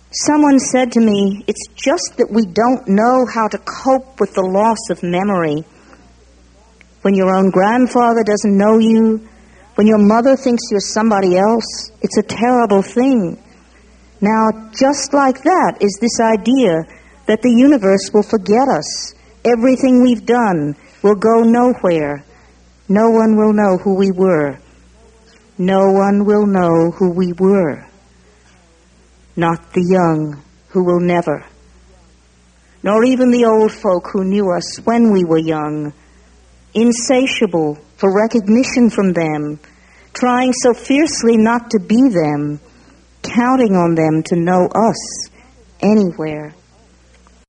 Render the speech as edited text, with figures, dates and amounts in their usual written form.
Someone said to me, it's just that we don't know how to cope with the loss of memory. When your own grandfather doesn't know you, when your mother thinks you're somebody else, it's a terrible thing. Now, just like that is this idea that the universe will forget us. Everything we've done will go nowhere. No one will know who we were. No one will know who we were. Not the young, who will never. Nor even the old folk who knew us when we were young, insatiable for recognition from them, trying so fiercely not to be them, counting on them to know us anywhere.